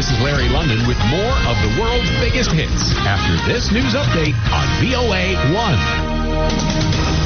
This is Larry London with more of the world's biggest hits after this news update on VOA 1.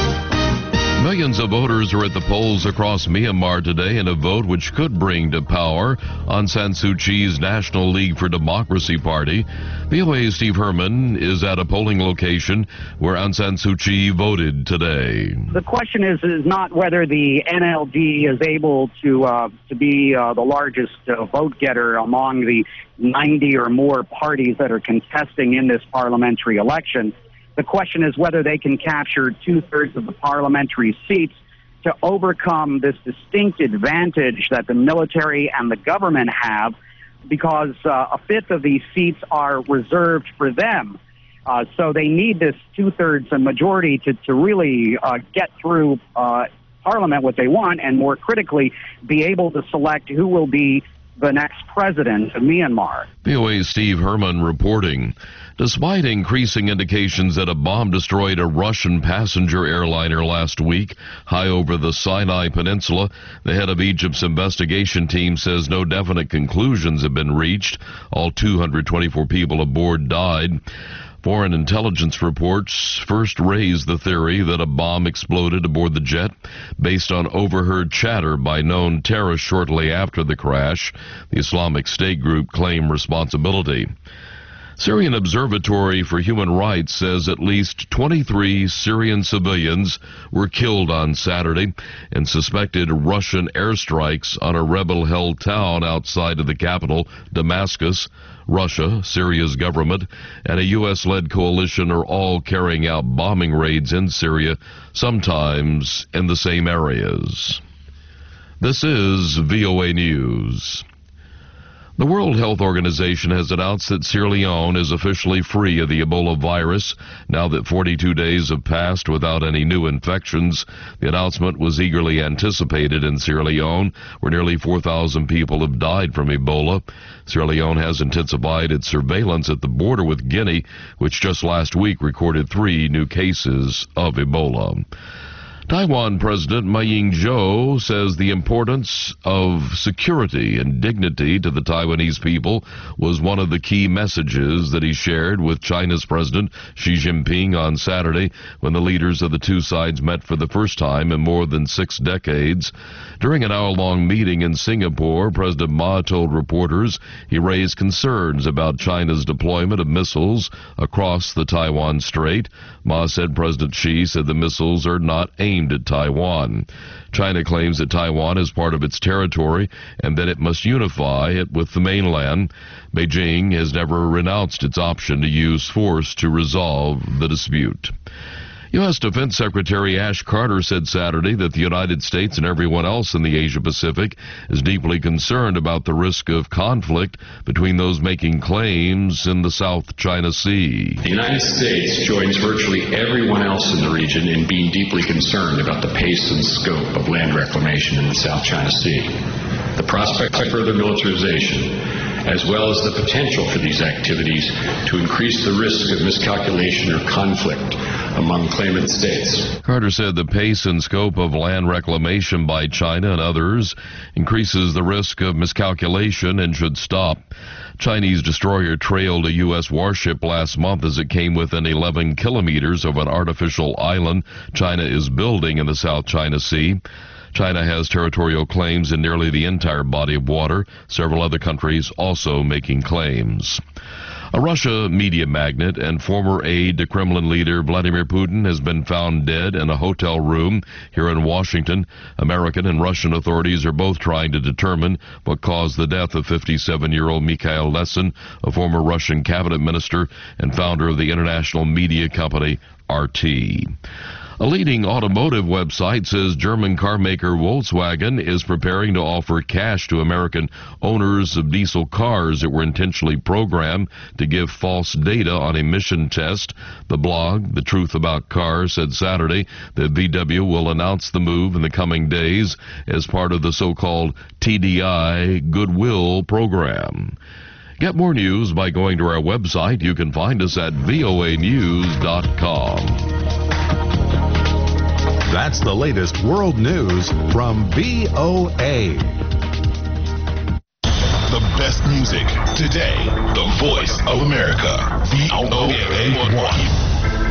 Millions of voters are at the polls across Myanmar today in a vote which could bring to power Aung San Suu Kyi's National League for Democracy Party. VOA's Steve Herman is at a polling location where Aung San Suu Kyi voted today. The question is not whether the NLD is able to be the largest vote getter among the 90 or more parties that are contesting in this parliamentary election. The question is whether they can capture two-thirds of the parliamentary seats to overcome this distinct advantage that the military and the government have, because a fifth of these seats are reserved for them. So they need this two-thirds majority to really get through Parliament what they want, and more critically, be able to select who will be the next president of Myanmar. VOA's Steve Herman reporting. Despite increasing indications that a bomb destroyed a Russian passenger airliner last week high over the Sinai Peninsula, the head of Egypt's investigation team says no definite conclusions have been reached. All 224 people aboard died. Foreign intelligence reports first raised the theory that a bomb exploded aboard the jet based on overheard chatter by known terrorists shortly after the crash. The Islamic State group claimed responsibility. Syrian Observatory for Human Rights says at least 23 Syrian civilians were killed on Saturday in suspected Russian airstrikes on a rebel-held town outside of the capital, Damascus. Russia, Syria's government, and a U.S.-led coalition are all carrying out bombing raids in Syria, sometimes in the same areas. This is VOA News. The World Health Organization has announced that Sierra Leone is officially free of the Ebola virus now that 42 days have passed without any new infections. The announcement was eagerly anticipated in Sierra Leone, where nearly 4,000 people have died from Ebola. Sierra Leone has intensified its surveillance at the border with Guinea, which just last week recorded 3 new cases of Ebola. Taiwan President Ma Ying-jeou says the importance of security and dignity to the Taiwanese people was one of the key messages that he shared with China's President Xi Jinping on Saturday when the leaders of the two sides met for the first time in more than 6 decades. During an hour-long meeting in Singapore, President Ma told reporters he raised concerns about China's deployment of missiles across the Taiwan Strait. Ma said President Xi said the missiles are not aimed at Taiwan. China claims that Taiwan is part of its territory and that it must unify it with the mainland. Beijing has never renounced its option to use force to resolve the dispute. U.S. Defense Secretary Ash Carter said Saturday that the United States and everyone else in the Asia-Pacific is deeply concerned about the risk of conflict between those making claims in the South China Sea. The United States joins virtually everyone else in the region in being deeply concerned about the pace and scope of land reclamation in the South China Sea. The prospect of further militarization, as well as the potential for these activities to increase the risk of miscalculation or conflict among claimant states. Carter said the pace and scope of land reclamation by China and others increases the risk of miscalculation and should stop. Chinese destroyer trailed a U.S. warship last month as it came within 11 kilometers of an artificial island China is building in the South China Sea. China has territorial claims in nearly the entire body of water, several other countries also making claims. A Russia media magnate and former aide to Kremlin leader Vladimir Putin has been found dead in a hotel room here in Washington. American and Russian authorities are both trying to determine what caused the death of 57-year-old Mikhail Lesin, a former Russian cabinet minister and founder of the international media company RT. A leading automotive website says German carmaker Volkswagen is preparing to offer cash to American owners of diesel cars that were intentionally programmed to give false data on emission tests. The blog, The Truth About Cars, said Saturday that VW will announce the move in the coming days as part of the so-called TDI Goodwill program. Get more news by going to our website. You can find us at voanews.com. That's the latest world news from VOA. The best music. Today, the voice of America. VOA 1.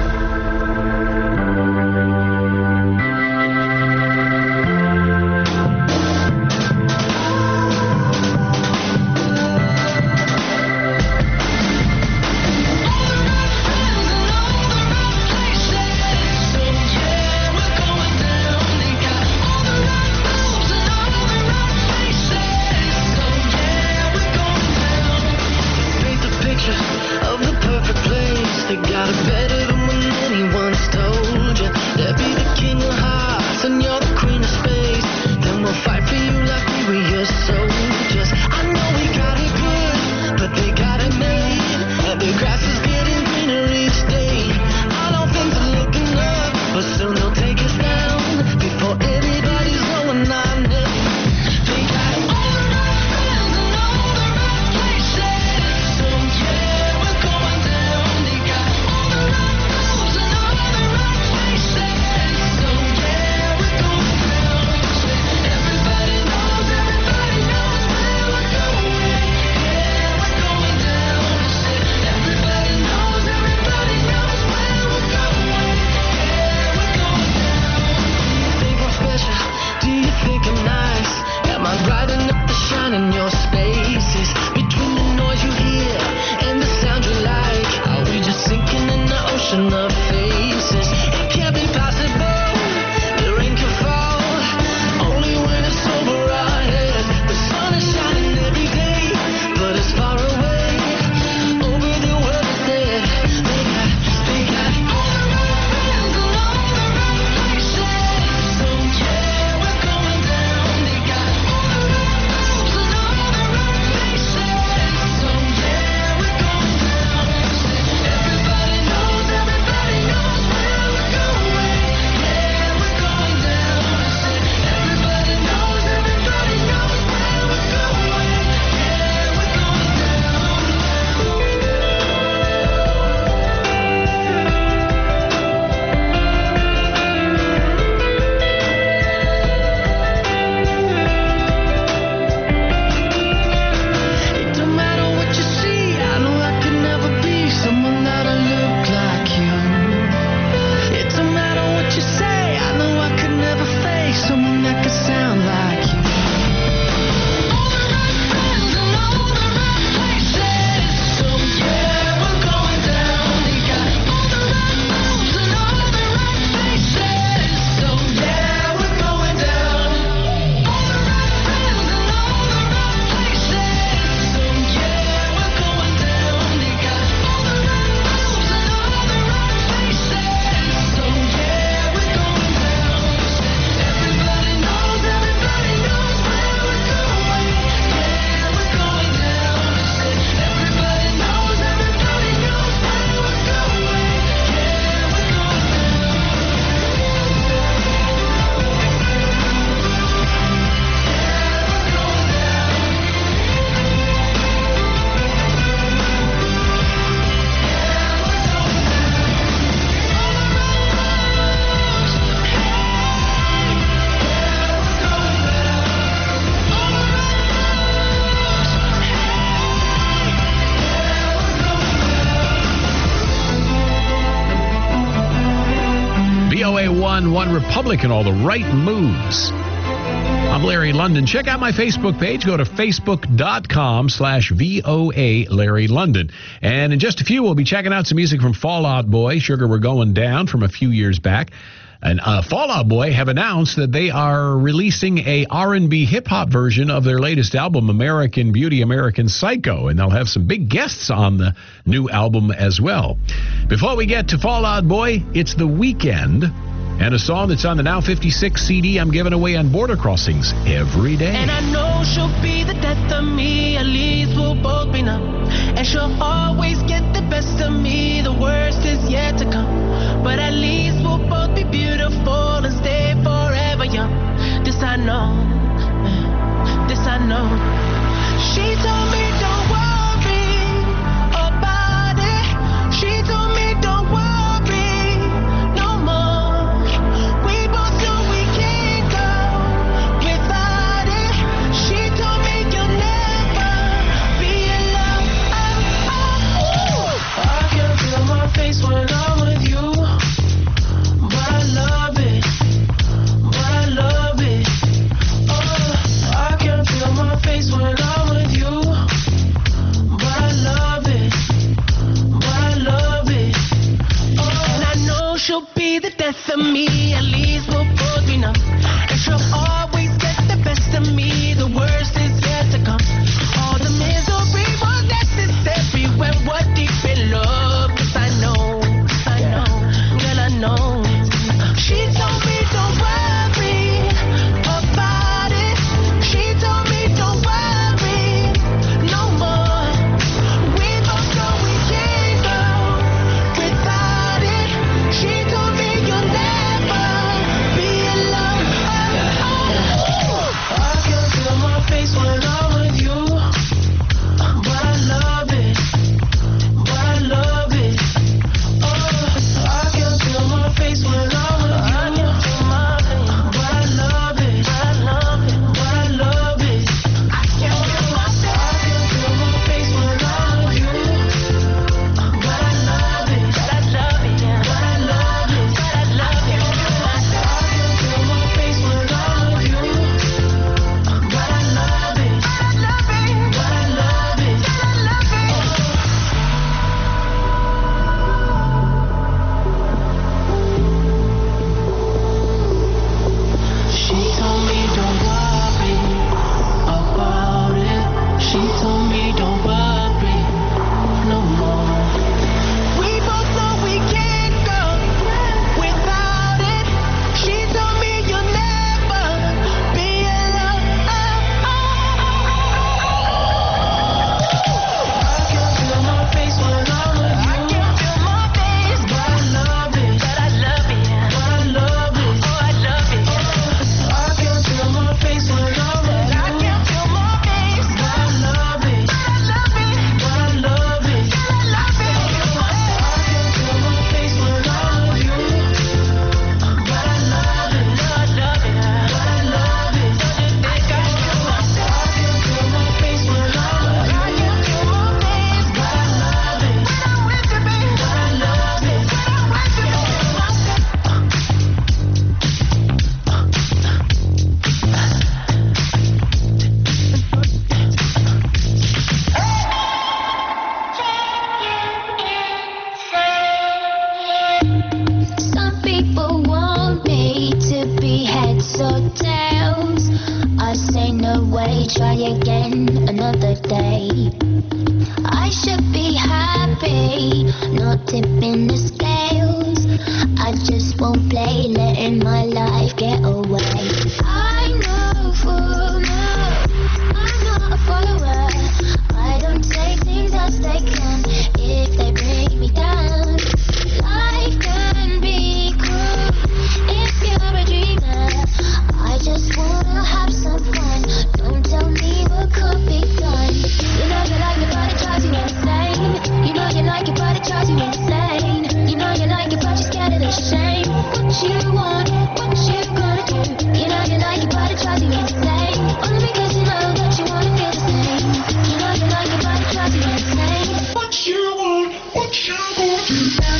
Of the perfect place, they got it better than when anyone's told you. They'll be the king of hearts and you're the queen of space. Then we'll fight for you like we were your soldiers. I know we got it good, but they got it made. And the grass is getting greener each day. I know things are looking up, but soon they'll take us down before anybody's going on it. They got it all the right friends and all the right places. So yeah, we're going down. They got all the right moves and all the right places. So yeah, we're going down. Everybody knows where we're going. Yeah, we're going down. Everybody knows where we're going. Yeah, we're going down. Do you think I'm special? Do you think I'm nice? Am I brighten up the shine in your spaces? Between the noise you hear and the sound you like, are we just sinking in the ocean of faces? It can't be possible, the rain can fall only when it's over our heads. The sun is shining every day, but it's far away over the world is dead. They got all the right friends and all the right places. So yeah, we're going down. They got all the right moves and all the right places. So yeah, we're going down. Everybody knows where we're going. Yeah, we're going down. Everybody knows everybody knows where we're going. Yeah, we're going It don't matter what you see, I know I could never be someone that'll look like you. It don't matter what you say, I know I could never face someone that could sound like you. All the right friends and all the right places. So yeah, we're going down. They got all the right moves and all the right places. So yeah, we're going down. All the right friends and all the right places. So yeah, we're going down. They got all the right moves and all the right places. So yeah, we're going down. Everybody knows where we're going. Yeah, we're going down. Everybody knows everybody knows where we're going. Yeah, we're VOA 1 Republic and all the right moves. I'm Larry London. Check out my Facebook page. Go to facebook.com/VOA Larry London. And in just a few, we'll be checking out some music from Fall Out Boy, Sugar We're Going Down, from a few years back. And Fall Out Boy have announced that they are releasing a R&B hip-hop version of their latest album, American Beauty, American Psycho. And they'll have some big guests on the new album as well. Before we get to Fall Out Boy, it's The Weeknd and a song that's on the Now 56 CD I'm giving away on border crossings every day. And I know she'll be the death of me, at least we'll both be numb. And she'll always get the best of me, the worst is yet to come. But at least we'll both be beautiful and stay forever young. This I know, this I know. She told me don't worry about it. She told me don't worry. day. I should be happy, not tipping the scales. I just won't play, letting my life get away. I know for now, I'm not a follower. I don't take things as they come if they bring me down. Life can be cruel if you're a dreamer. I just wanna have some fun. Don't tell me what could be done. You know you like it, but it drives you insane. You know you like it, but it drives you insane. You know you like it, but you're scared of the shame. What you want, what you gonna do? You know you like it, but it drives you insane. Only because you know that you wanna feel the same. You know you like it, but it drives you insane. What you want, what you gonna do?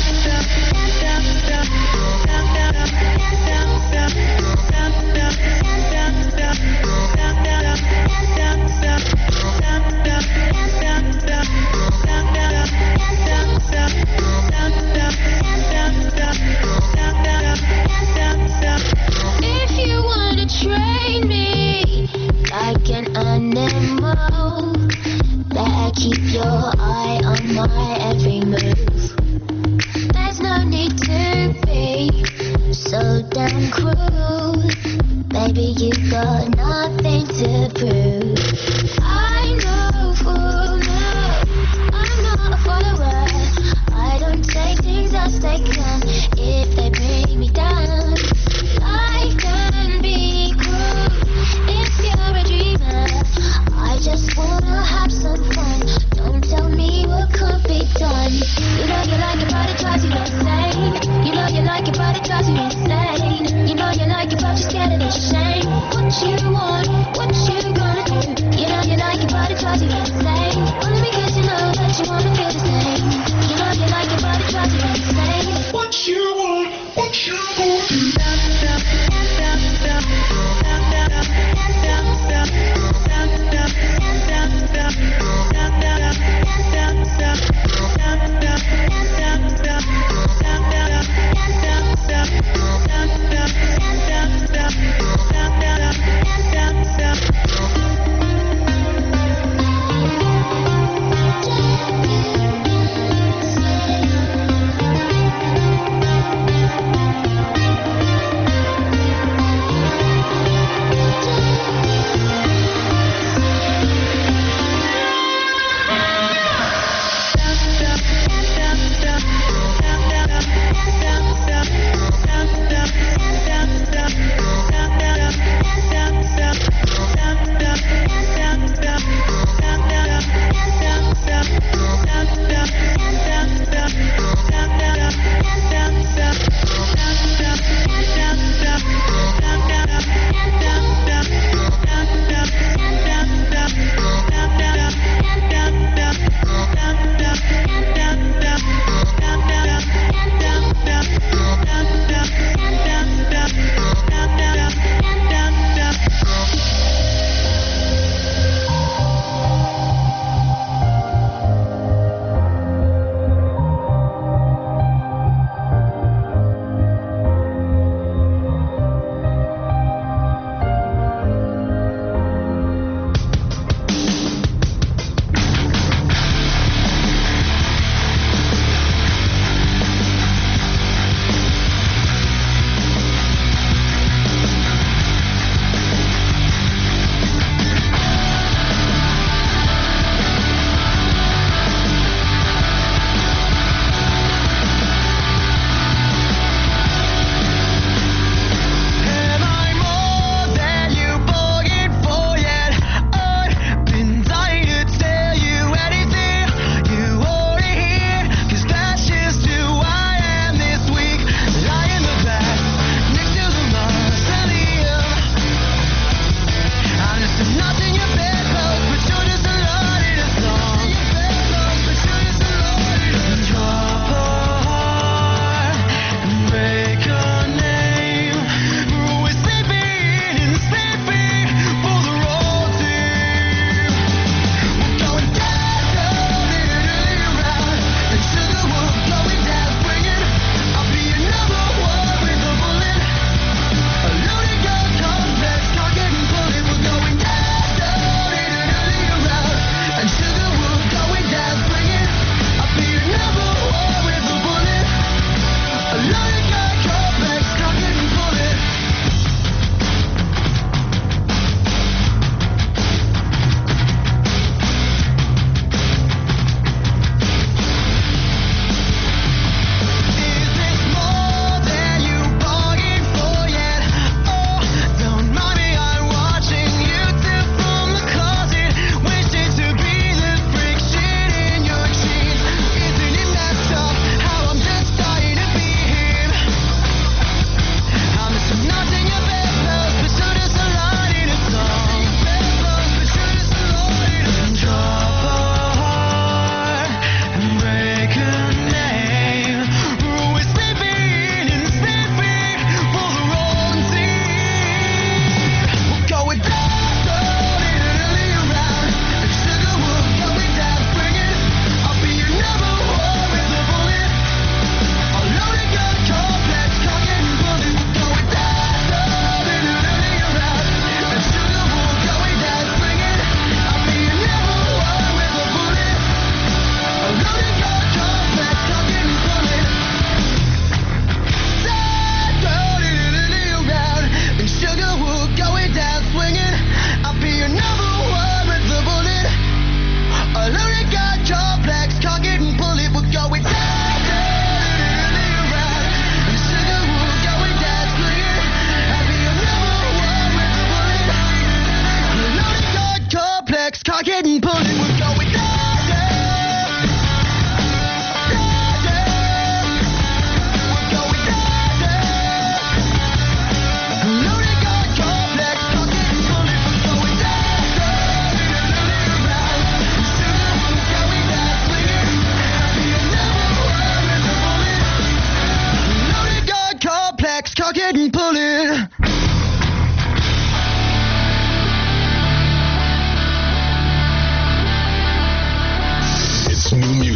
If you wanna train me like an animal, better keep your eye on my every move. There's no need to be so damn cruel. Baby, you got nothing to prove. I know for now, I'm not a follower. I don't take things as they come if they bring me down. Life can be cruel if you're a dreamer. I just wanna have some fun. Don't tell me what could be done. You know you like it, but it drives you insane. You know you like it, but it drives you insane. You know you like it, but you're scared of the shame. What you want, what you gonna do? You know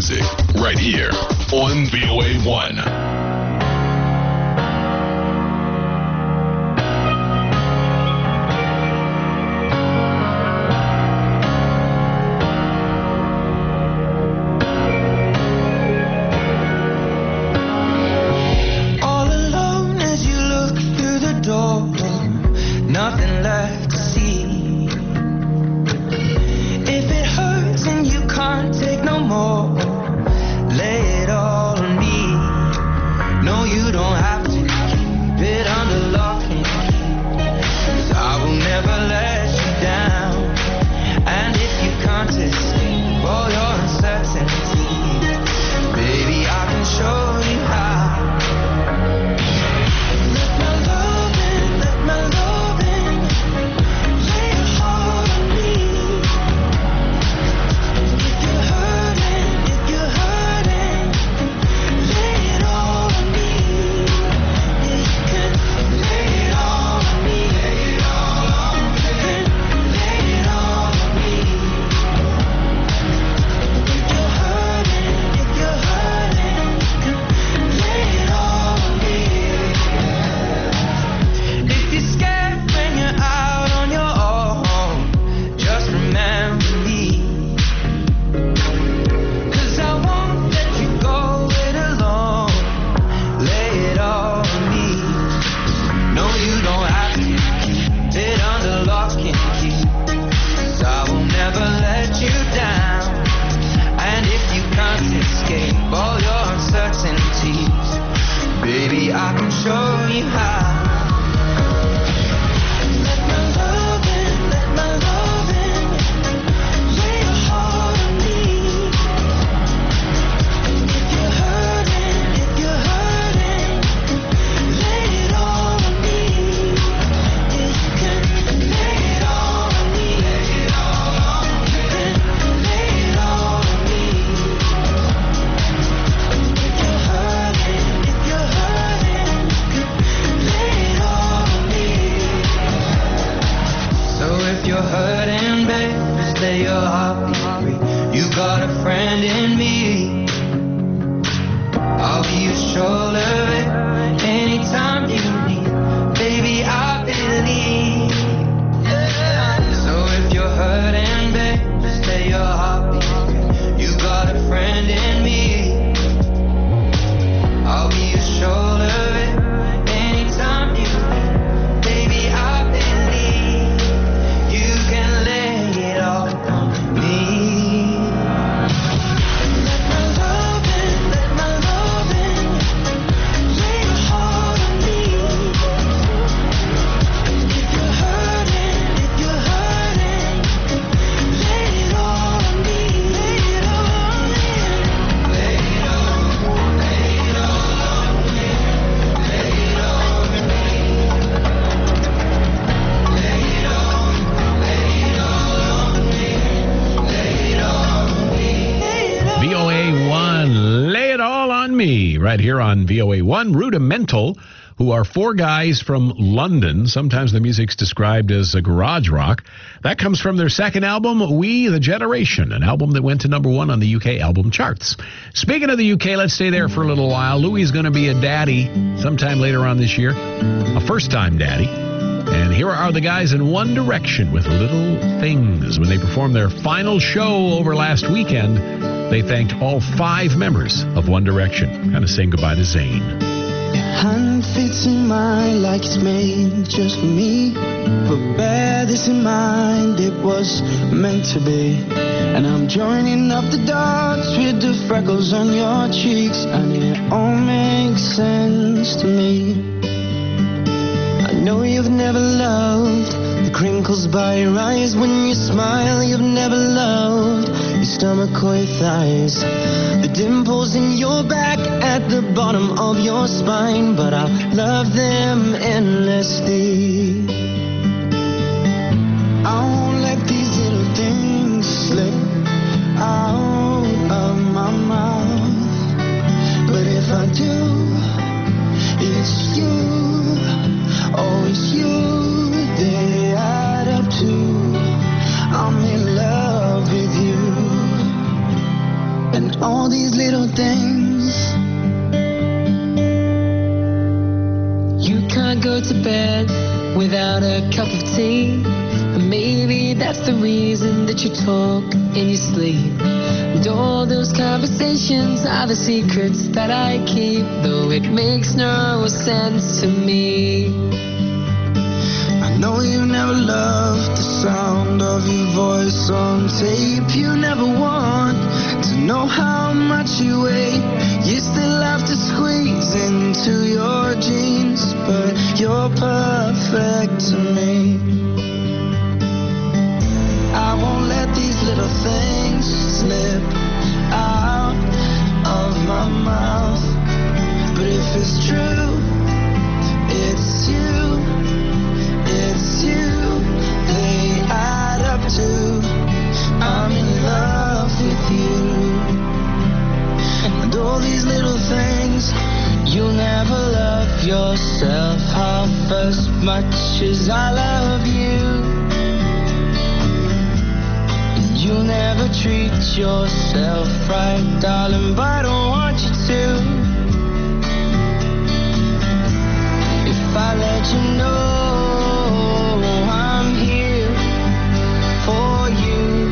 music right here on VOA 1. Right here on VOA 1, Rudimental, who are four guys from London. Sometimes the music's described as a garage rock. That comes from their second album, We the Generation, an album that went to #1 on the UK album charts. Speaking of the UK, let's stay there for a little while. Louis is going to be a daddy sometime later on this year, a first-time daddy. And here are the guys in One Direction with Little Things. When they performed their final show over last weekend, they thanked all 5 members of One Direction. Kind of saying goodbye to Zayn. Hand fits in mine like it's made just for me. But bear this in mind, it was meant to be. And I'm joining up the dots with the freckles on your cheeks, and it all makes sense to me. I know you've never loved the crinkles by your eyes when you smile. You've never loved your stomach or your thighs, the dimples in your back at the bottom of your spine. But I love them endlessly. I won't let these little things slip out of my mouth. But if I do, it's you. Oh, it's you they add up to. I'm in love with you, and all these little things. You can't go to bed without a cup of tea. And maybe that's the reason that you talk in your sleep. And all those conversations are the secrets that I keep, though it makes no sense to me. I know you never loved the sound of your voice on tape. You never want to know how much you weigh. You still have to squeeze into your jeans, but you're perfect to me. I won't let these little things slip out of my mouth. But if it's true, it's you, it's you. They add up to I'm in love with you. And all these little things, you'll never love yourself half as much as I love you. You'll never treat yourself right, darling, but I don't want you to. If I let you know I'm here for you,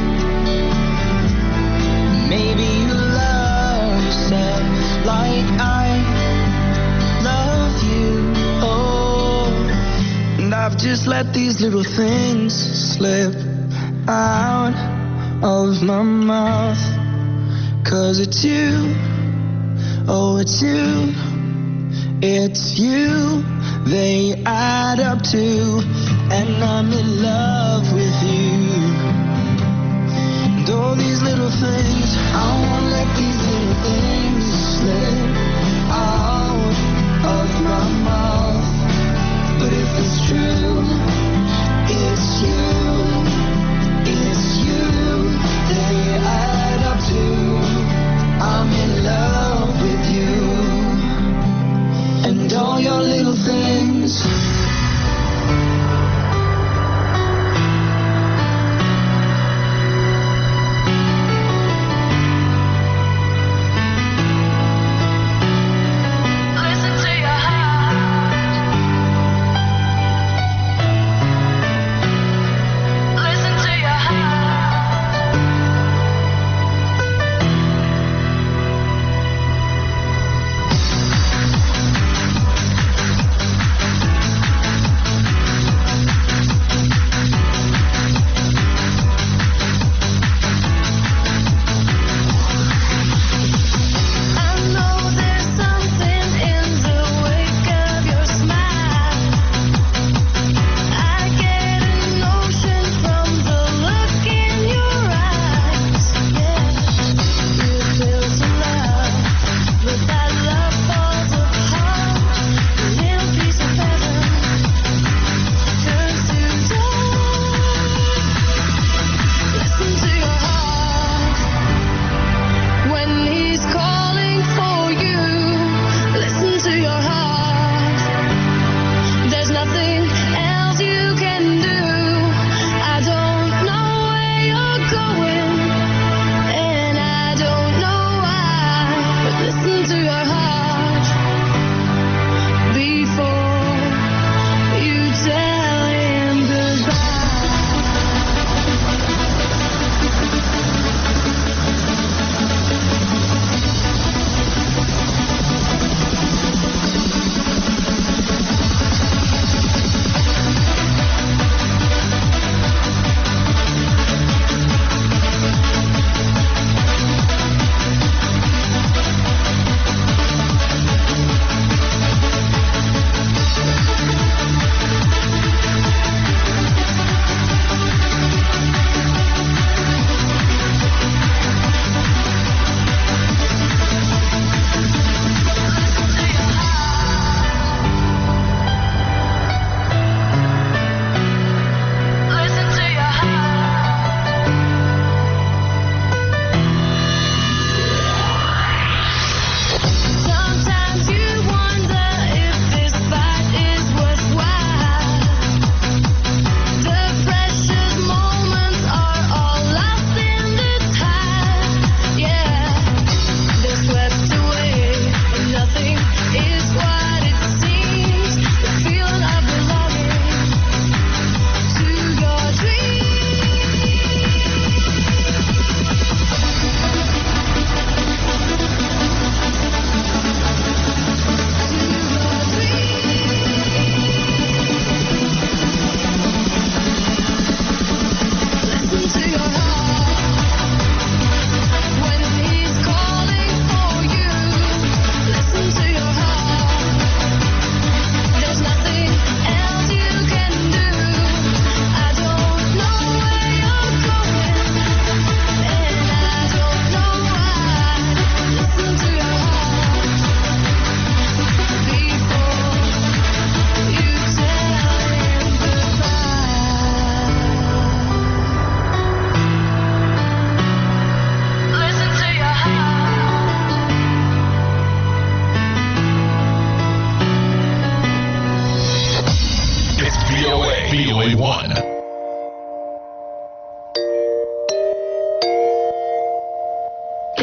maybe you love yourself like I love you. Oh, and I've just let these little things slip out of my mouth. 'Cause it's you, oh it's you, it's you. They add up to, and I'm in love with you. And all these little things, I won't let these little things slip out of my mouth. But if it's true, it's you. It's you, they add up to I'm in love with you. And all your little things.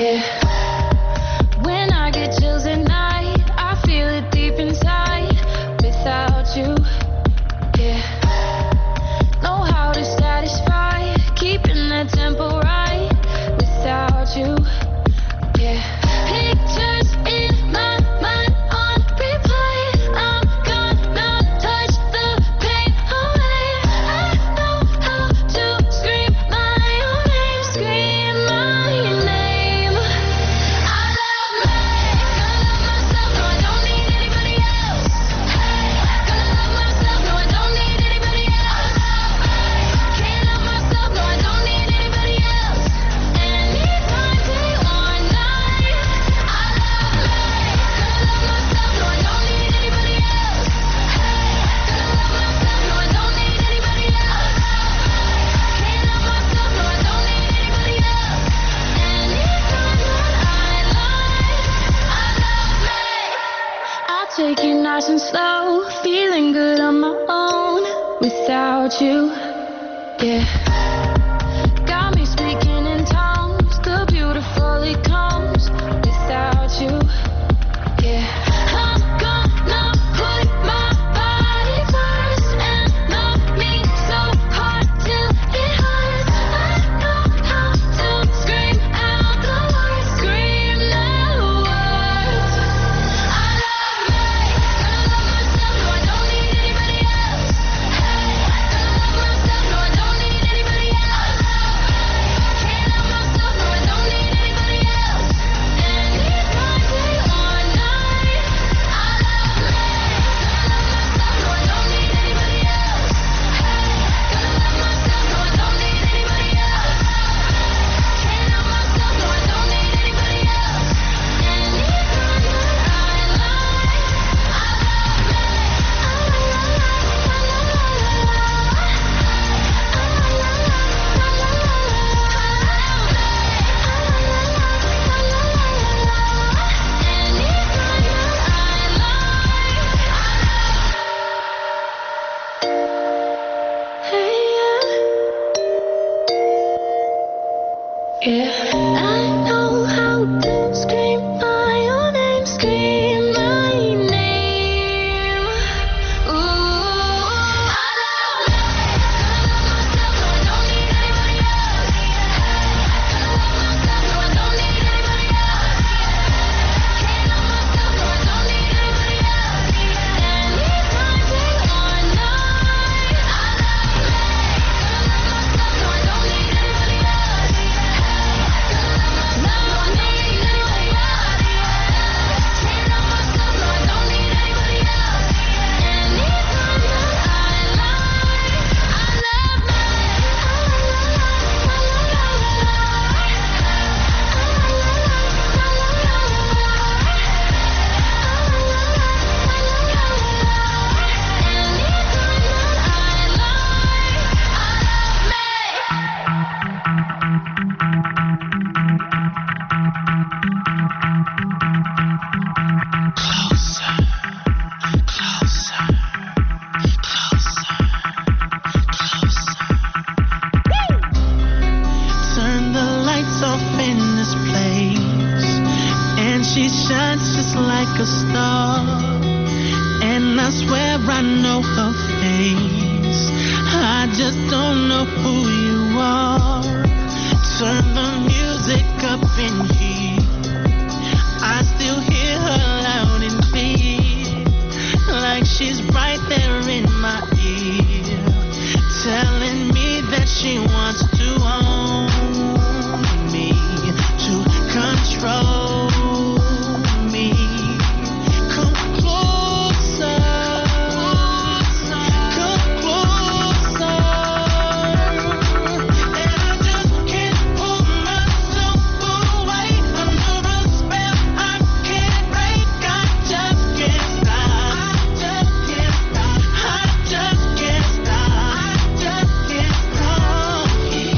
Yeah. When I get chills at night, I feel it deep inside. Without you, yeah. Know how to satisfy, keeping that tempo right. Without you, yeah. Pictures in my mind on replay. I'm gonna touch the pain away. I know how to scream my own name, scream my name. I love me, gonna love myself, no I don't need anybody else. Hey, gonna love myself, no I don't need anybody else. Can't love myself, no I don't need anybody else. Anytime, day or night. I love me, gonna love myself, no I don't need anybody else. Hey, gonna love myself, no I don't need anybody else. Can't love myself, no I don't need anybody else. Anytime that I love me. I'll take it nice and slow, feeling good on my own without you, yeah. Got me speaking in tongues, the beautiful it comes without you, yeah. I'm gonna put my body first and love me so hard till it hurts. I know how to scream out the words, scream the words. I love me, gonna love myself, no I don't need anybody else. Hey, gonna love myself, no I don't need anybody else. Can't love myself, no I don't need anybody else. Anytime, day or night. I love me, gonna love myself, no I don't need anybody else. Hey, gonna love myself, no I don't need anybody else. Can't love myself, no I don't need anybody else. Anytime yeah, I know how to scream my own name, scream my name. Ooh, I love me, gonna love myself, no I don't need anybody else. Hey, gonna love myself, no I don't need anybody else. Can't love myself, no I don't need anybody else. Anytime, day or night. I love me, gonna love myself, no I don't need anybody else. Turn the lights off in this place, and she shines just like a star. And I swear I know her face, I just don't know who you are. Turn the music up in here, I still hear her loud and clear, like she's right there in my ear, telling me that she wants to own me, to control me. Come closer, come closer, and I just can't pull myself away under a spell I can't break. I just can't stop, I just can't stop, I just can't stop, I just can't stop.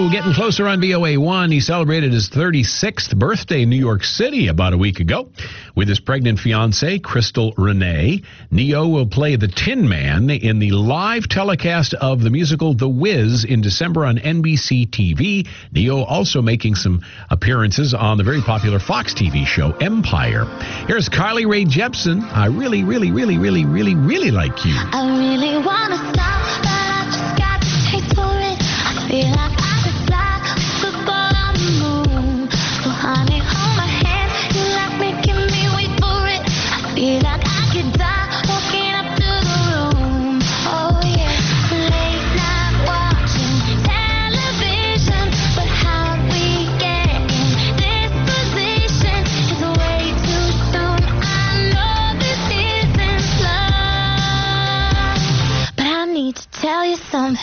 Dio getting closer on VOA1. He celebrated his 36th birthday in New York City about a week ago with his pregnant fiancée, Crystal Renee. Neo will play the Tin Man in the live telecast of the musical The Wiz in December on NBC TV. Neo also making some appearances on the very popular Fox TV show Empire. Here's Carly Rae Jepsen. I really, really, really, really, really, really like you. I really want to stop, but I just got the taste for it. I feel like I could fly, football on the moon. So honey, hold my hand, you like making me wait for it. I feel like I could die, walking up to the room. Oh yeah, late night watching television, but how we get in this position is way too soon. I know this isn't love, but I need to tell you something.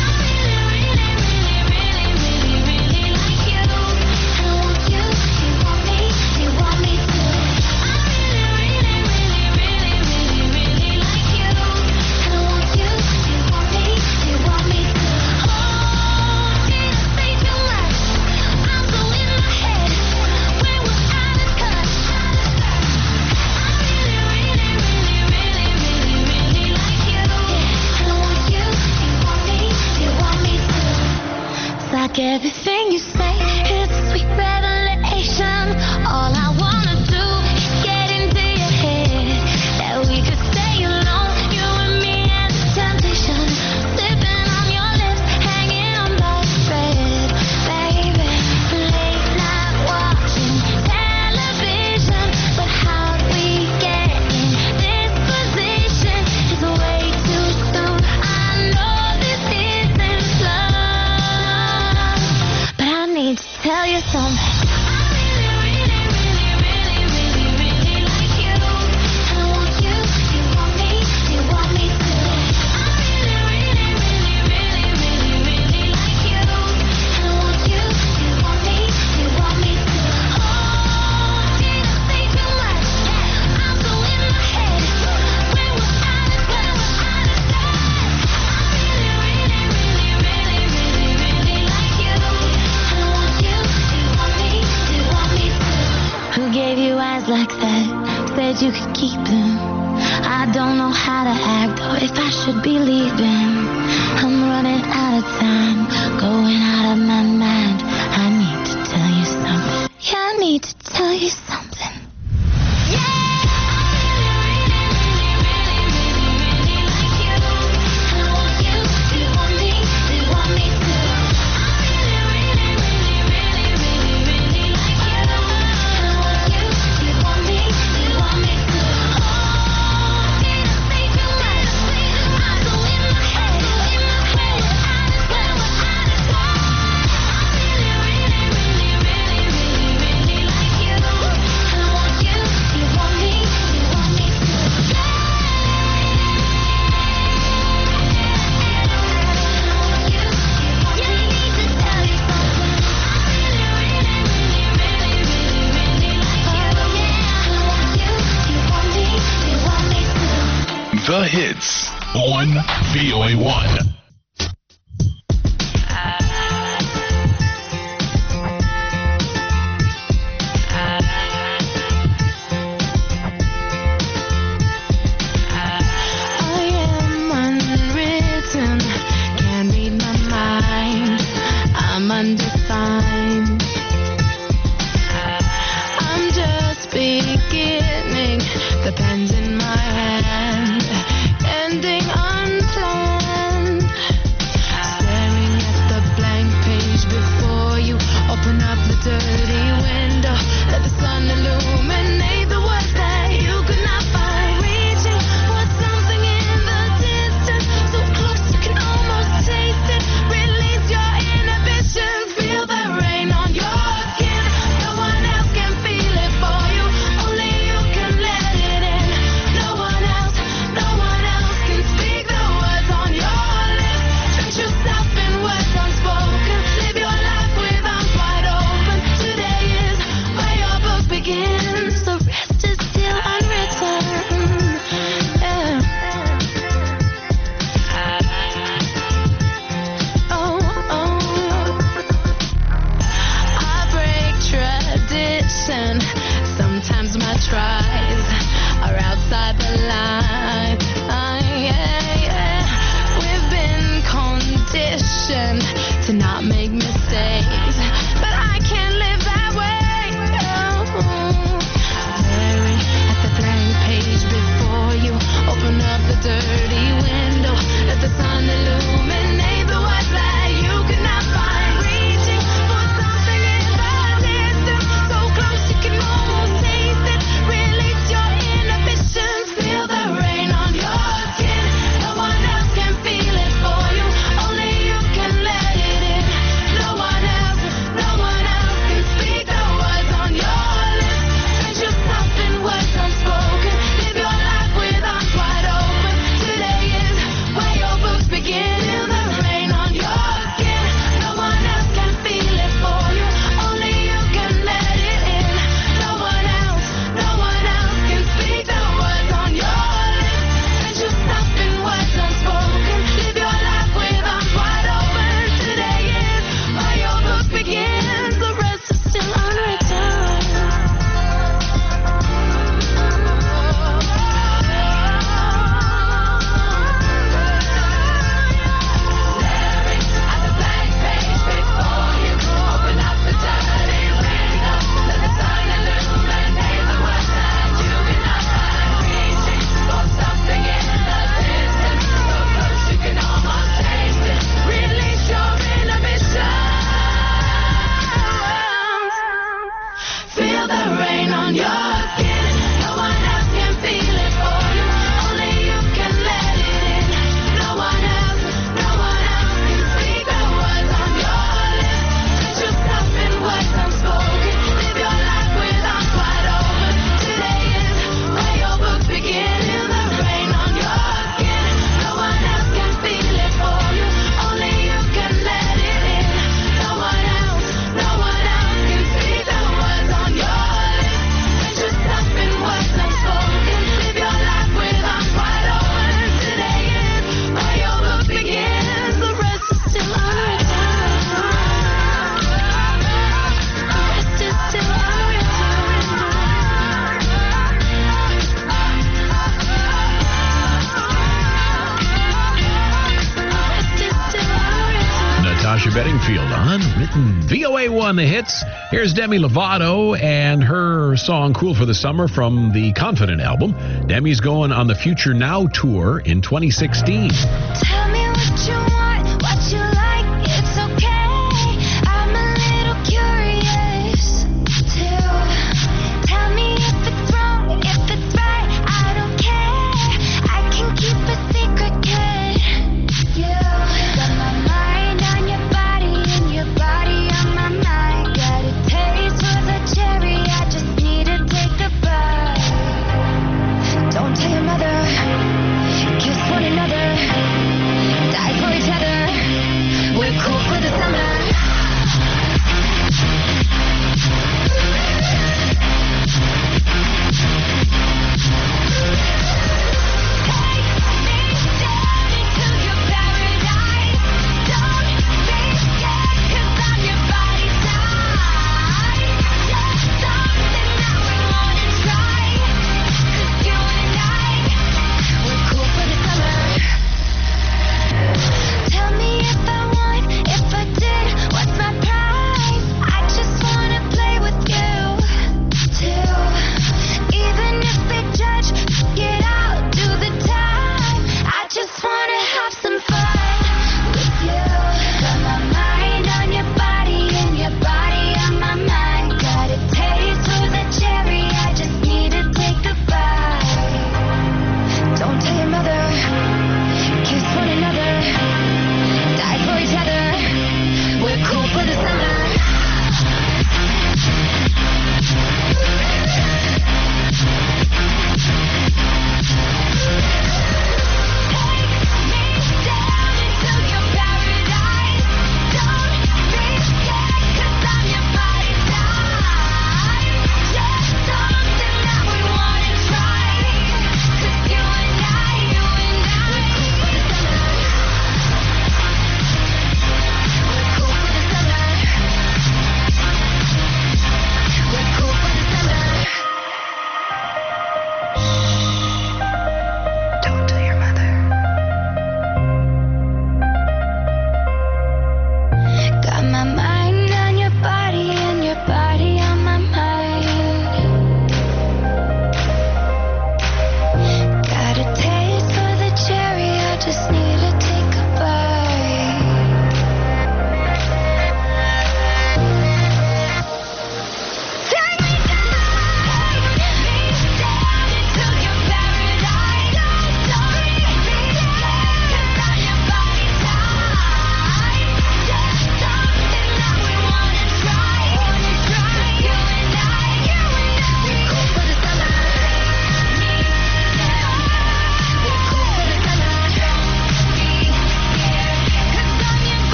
Like everything you say, it's a sweet revelation. All I wanna do is get into your head, that we could stay alone, you and me and the temptation, sipping on your lips, hanging on by a thread, baby. Late night watching television, but how we get in this position is way too soon. I know this isn't love, but I need to tell you something. Who gave you eyes like that? Said you could keep them. I don't know how to act or if I should be leaving. I'm running out of time, going out of my mind. I need to tell you something. Yeah, I need to tell you something. The hits on VOA1. Undefined. I'm just beginning, the pen's in my hand, ending unplanned. conditioned to not make mistakes, but I can't live that way. Staring at the blank page before you, open up the dirty window, let the sun illuminate the words that you could not find. Reaching for something in the distance, so close you can almost taste it. Release your inhibitions, feel the rain on your skin. No one else can feel it for you, only you can let it in. No one else can speak the words on your lips. Change yourself in words unspoken, live your life with arms wide open. Today is where your books begin. Feel the rain on your skin. No one else can feel it for you, only you can let it in. No one else can speak the words on your lips. Change yourself in words unspoken, live your life with arms wide open. Today is where your book begins, the rest is still unwritten. Staring at the blank page before you, open up the dirty window, let the sun illuminate the words that you cannot find. Reaching for something in the distance, so close you can almost taste it. Release your inhibitions. Feel the rain on your skin. No one else can feel it for you, only you can let it in. No one else can speak the words on your lips. Change yourself in words unspoken, live your life with arms wide open. Today is where your books begin. Feel the rain on your skin. No one else can feel it for you, only you can let it in. No one else can speak the words on your lips. Change yourself in words unspoken, live your life with arms wide open. Today is where your book begins, the rest is still unwritten. The rest is still unwritten. Natasha Bedingfield, Unwritten. VOA1 The Hits. Here's Demi Lovato and her song Cool for the Summer from the Confident album. Demi's going on the Future Now tour in 2016. Tell me what you want, what you like, it's okay. I'm a little curious too. Tell me if it's wrong, if it's right, I don't care. I can keep a secret, kid. You got my mind on your body and your body on my mind. Got a taste for the cherry, I just need to take a bite. Don't tell your mother, kiss one another.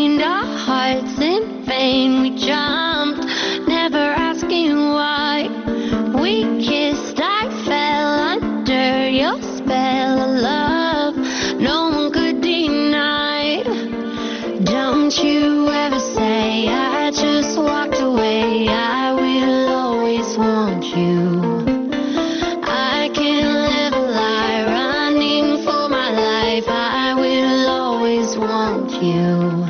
trained our hearts in vain. We jumped, never asking why. We kissed, I fell under your spell of love. No one could deny. Don't you ever say I just walked away. I will always want you. I can't live a lie, running for my life. I will always want you.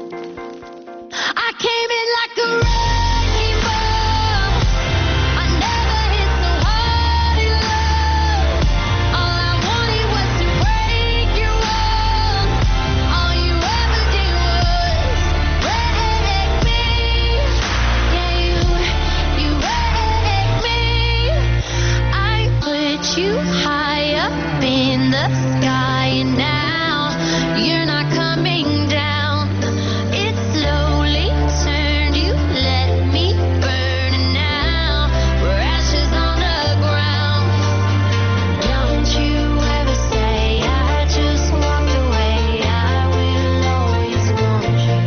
I came in like a wrecking ball. I never hit so hard in love. All I wanted was to break your walls. All you ever did was wreck me. Yeah, you wrecked me. I put you high up in the sky, and now you're not coming down. It slowly turned, you let me burn, and now we're ashes on the ground. Don't you ever say I just walked away. I will always want you.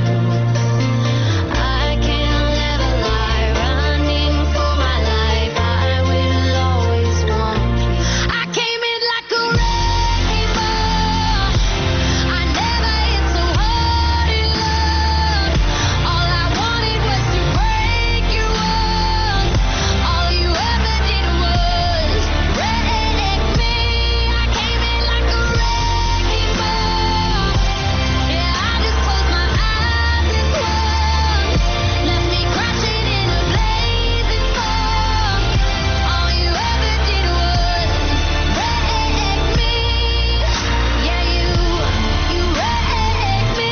I can't live a lie, running for my life. I will always want you. I came in like a wrecking ball. I never hit so hard in love. All I wanted was to break your walls. All you ever did was wreck me. I came in like a wrecking ball. Yeah, I just closed my eyes and swung. Left me crashing in a blazing fall. All you ever did was wreck me. Yeah, you wrecked me.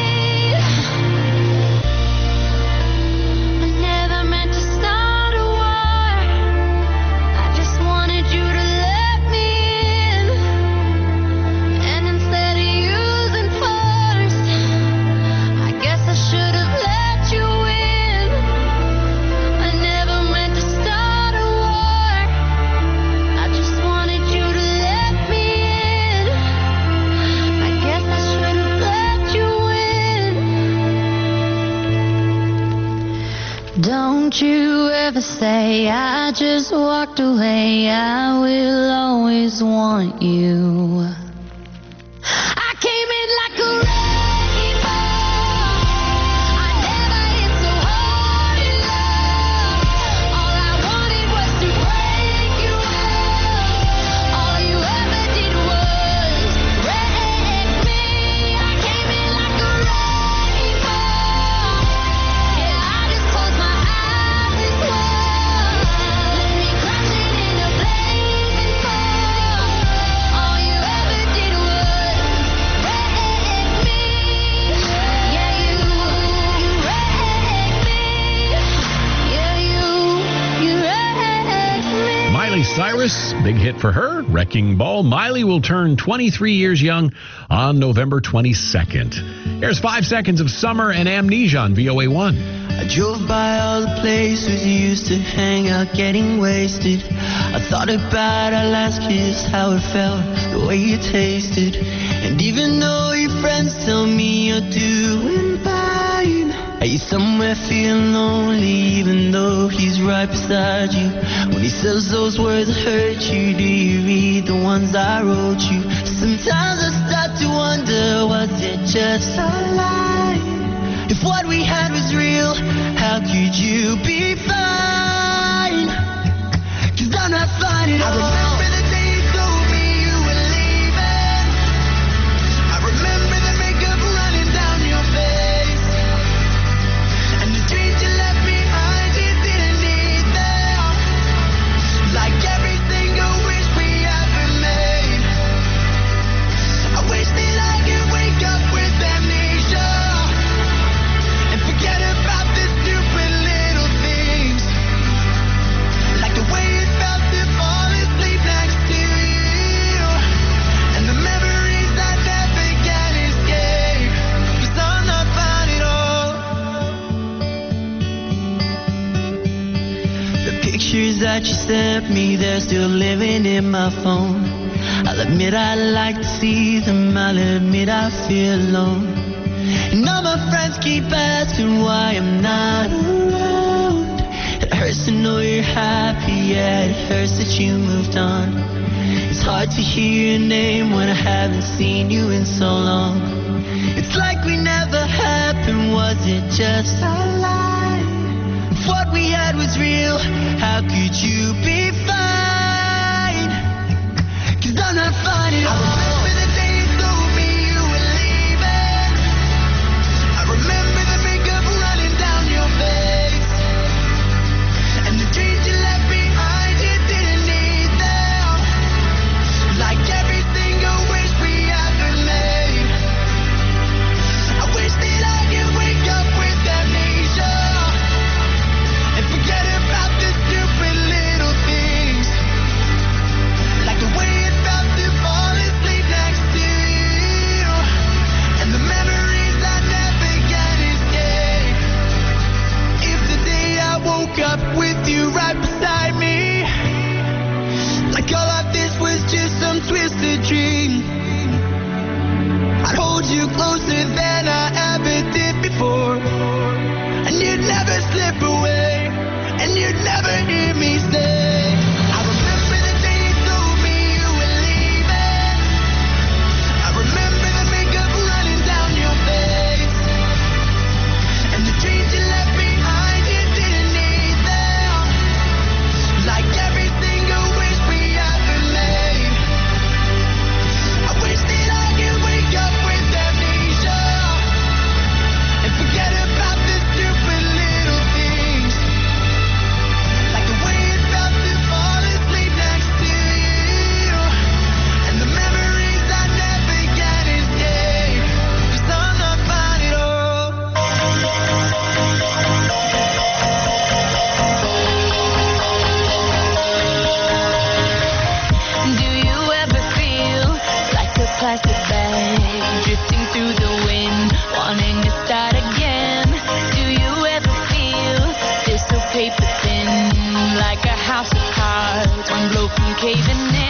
I never meant to start a war. I just wanted you to let me in. And instead of using force, I guess I should have let you in. I never meant to start a war. I just wanted you to let me in. I guess I should have let you in. Don't you ever say I just walked away. I will always want you. I came in like a wrecking ball. I never hit so hard in love. All I wanted was to break your walls. All you ever did was wreck me. I came in like a wrecking ball. Yeah, I just closed my eyes and swung. Left me crashing in a blazing fall. All you ever did was wreck me. Yeah, you wrecked me. Yeah, you wrecked me. Miley Cyrus, big hit for her, Wrecking Ball. Miley will turn 23 years young on November 22nd. Here's 5 seconds of Summer and Amnesia on VOA1. I drove by all the places you used to hang out getting wasted. I thought about our last kiss, how it felt, the way it tasted. And even though your friends tell me you're doing fine, are you somewhere feeling lonely even though he's right beside you? When he says those words that hurt you, do you read the ones I wrote you? Sometimes I start to wonder, was it just a lie? If what we had was real, how could you be fine? 'Cause I'm not fine at all. I remember the day you told me you were leaving. I remember the makeup running down your face. And the dreams you left behind, you didn't need them. Like every single wish we ever made. I wish that I could wake up with amnesia and forget about the stupid little things. Like the way it felt to fall asleep next to you. And the memories I never can escape. 'Cause I'm not fine at all. The pictures that you sent me, they're still living in my phone. I'll admit I like to see them, I'll admit I feel alone. And all my friends keep asking why I'm not around. It hurts to know you're happy, yeah, it hurts that you moved on. It's hard to hear your name when I haven't seen you in so long. It's like we never happened, was it just a lie? If what we had was real, how could you be fine? 'Cause I'm not fine at all. I remember the day you told me you were leaving. I remember the makeup running down your face. And the dreams you left behind, you didn't need them. Like every single wish we ever made. I wish that I could wake up with amnesia and forget about the stupid little things. Like the way it felt to fall asleep next to you. And the memories I never can escape. If the day I woke up with you right beside me, like all of this was just some twisted dream, I'd hold you closer than I ever did before. And you'd never slip away, and you'd never hear me say, I remember the day you told me you were leaving. I remember the makeup running down your face. And the dreams you left behind, you didn't need them. Like every single wish we ever made. I wish that I could wake up with amnesia and forget about the stupid little things. Like the way it felt to fall asleep next to you. And the memories I never can escape. 'Cause I'm not fine at all. Do you ever feel like a plastic bag drifting through the wind, wanting to start again? Do you ever feel this so paper thin, like a house of cards, one blow from caving in?